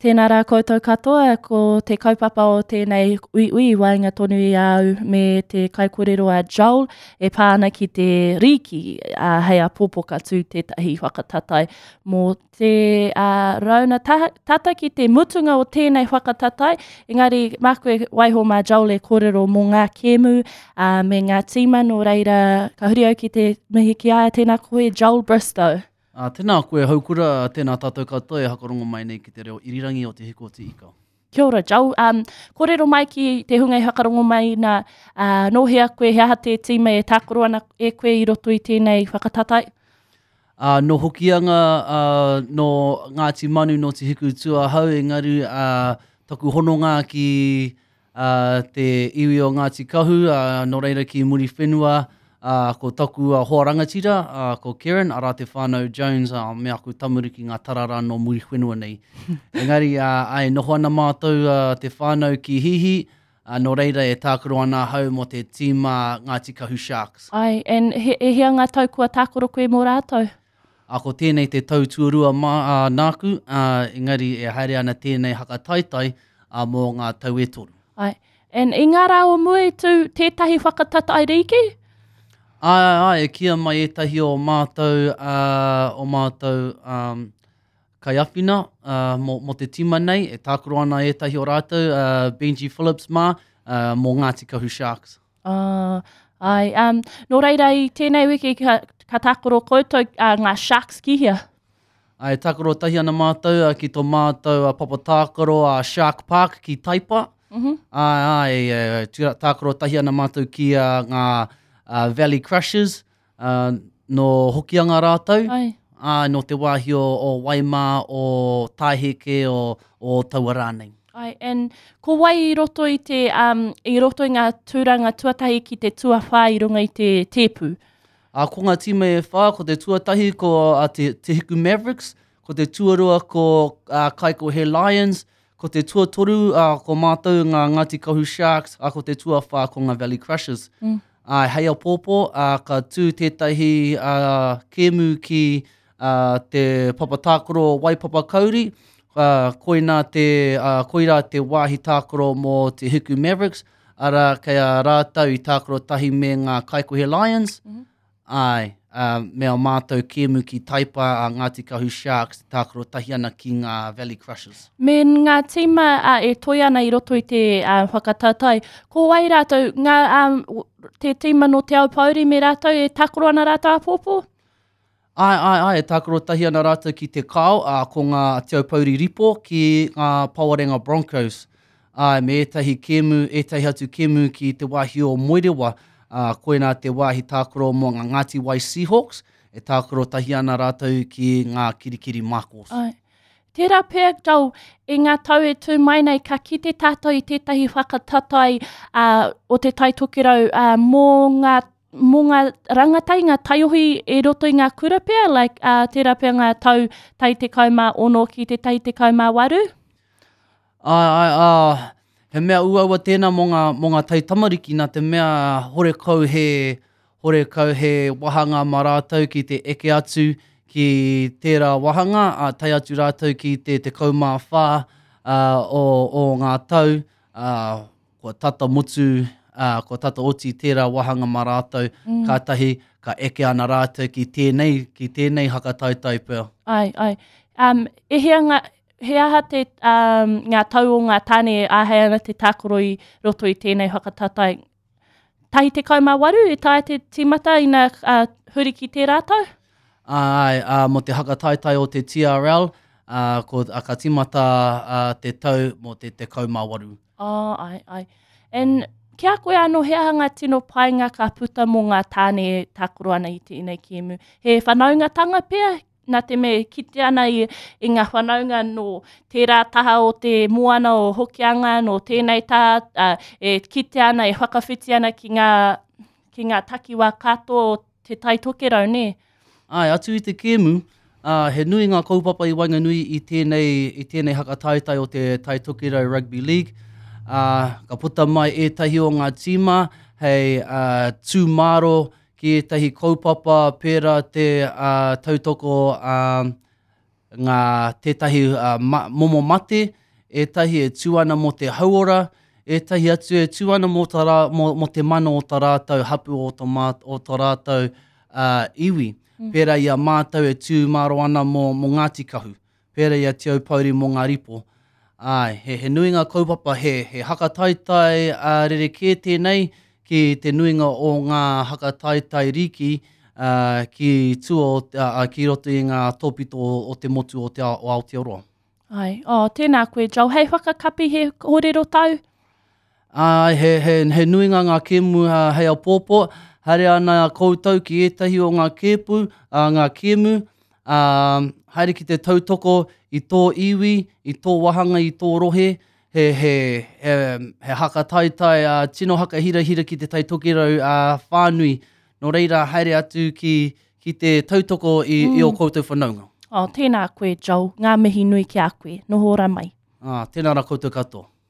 Tēnā rā koutou katoa ko te kaupapa o tēnei ui wainga tonu I au me te kaikorero a Joel e pāna ki te riki hei a pōpoka tū tētahi whakatatai. Mō te rauna tata ki te mutunga o tēnei whakatatai, engari mākoe waiho mā Joel e kōrero mō ngā kēmu me ngā tīma no reira ka huri au ki te mihi ki aia tēnā koe Joel Bristow. Tēnā koe haukura, tēnā tātou katoa e hakarongo mai nei ki te reo irirangi o te hiko o te ika. Kia ora, Joel. Kōrero mai ki te hunga I hakarongo mai na nohea koe hea te tīma e tākoro ana e koe I roto I tēnei whakatatai? No hokianga no Ngāti Manu no te hiku tua hau, engari taku hononga ki te iwi o Ngāti Kahu, no reira ki muri whenua, ko taku hoarangatira, ko Karen, ara te whānau Jones, me aku tamuriki ngā tarara no muri whenua nei. Engari, ai noho ana mātou te whānau ki hihi, no reira e tākoro ana hau mo te tīma Ngāti Kahu Sharks. Ai, and e hea ngā tau kua tākoro koe mō rātou? Ko tēnei te tau tuarua nāku, engari e haere ana tēnei hakataitai mō ngā tau e toru. Ai, and I ngā rā o mui tū tētahi whakatatai riki? Ai, e kia mai etahi o mātou, kaiawhina mo te tima nei, e tākoro ana etahi o rātou, Benji Phillips mā, mō Ngāti Kahu Sharks. Ai, no reira I tēnei wiki ka tākoro koutou ngā Sharks ki hia? Ai, tākoro tahi ana mātou, ki tō mātou papatākoro Shark Park ki Taipa. Ai, tākoro tahi ana mātou ki ngā Valley Crushers, no hokianga rātou, no te wāhi o Waimā, o Tāheke, o Tauarānei. Ai, and ko wai I roto I te, I roto I ngā tūranga tuatahi ki te tuawhā I runga I te tēpū? Ko ngā tīma e whā, ko te tuatahi ko te Hiku Mavericks, ko te tuarua ko Kaiko He Lions, ko te tuatoru ko mātou ngā Ngāti Kahu Sharks, ko te tuawhā ko ngā Valley Crushers. Hei au pōpō, ka tū tētahi kēmu ki te papatākoro Waipapa Kauri, koina te wāhi tākoro mō te Hiku Mavericks, ara kei rātau I tākoro tahi me ngā Kaikohe Lions, me o mātou kēmu ki Taipa Ngāti Kahu Sharks, tākoro tahi ana ki ngā Valley Crushers. Me ngā tīma e toi ana I roto I te whakatatai, ko wai rātou, te tīma no te aupauri me rātou, e tākoro ana rātou a pōpō? Ai, e tākoro tahi ana rātou ki te kao, ko ngā te aupauri ripo ki ngā Pawarenga Broncos. Me etahi atu kēmu ki te wāhi o Moerewa, koina te wāhi tākoro mō ngā Ngāti Wai Seahawks, e tākoro tahi ana rātou ki ngā Kirikiri Makos. Ai. Tērā pēr, Joel, e ngā tau e tū mai nei, ka kite tātou I tētahi whakatatai o te taitokirau mō ngā rangatai, ngā taiohi e roto I ngā kura pēr, like tērā pēr ngā tau tai te kaumā ono ki te tai te kaumā waru? He mea uaua tēnā mō ngā tai tamariki, nā te mea horekau he wahanga mā rātou ki te eke atu ki tērā wahanga, tai atu rātou ki te kaumā whā o ngā tau, ko tata mutu, ko tata oti tērā wahanga mā rātou, kātahi ka eke ana rātou ki tēnei hakataitai pēr. Ai. He aha te ngā tau o ngā tāne āhei ana te tākoro I roto I tēnei whakatatai. Tahi te kaumā waru, e tae te tīmata ina huri ki te rātau? Ai, mo te hakataitai o te TRL, ko ka tīmata te tau mo te kaumā waru. Ai. And kia koe anō he aha ngā tino painga ka puta mō ngā tāne tākoro ana I tēnei kēmu. He whanaungatanga pēr? Nā te me kite ana I ngā whanaunga no tērā taha o te moana o hokianga, no tēnei taha, e kite ana, e whakawhiti ana ki ngā takiwā kato o te taitokerau, ne? Ai, atu I te kēmu, he nui ngā kaupapa I Wainganui I tēnei hakataitai o te taitokerau Rugby League. Ka puta mai etahi o ngā tīma, hei tūmaro, ki etahi kaupapa pērā te tautoko tētahi momo mate, ētahi e tūana mo te hauora, ētahi atu e tūana mo te mana o tā rātou hapu o tā rātou iwi. Pērā ia mātou e tūmaro ana mo Ngāti Kahu. Pērā ia te aupauri mo ngā ripo. Ai, he nui ngā kaupapa, he hakataitai rereke tēnei ki te nuinga o ngā hakataitai riki ki ki roto i ngā tōpito o te motu o Aotearoa. Ai, tēnā koe, Joel. Hei whakakapi he kōrero tau? He nuinga ngā kēmu hei au pōpō, haere ana koutou ki ētahi o ngā kēmu, haere ki te tautoko i tō iwi, i tō wahanga, i tō rohe, he hakataitai tino haka hira ki te taitokero whānui. Nō reira, haere atu ki te tautoko i o koutou whanaunga. Tēnā koe, Joel. Ngā mihi nui ki a koe. Noho ora mai. Tēnā rā koutou katoa.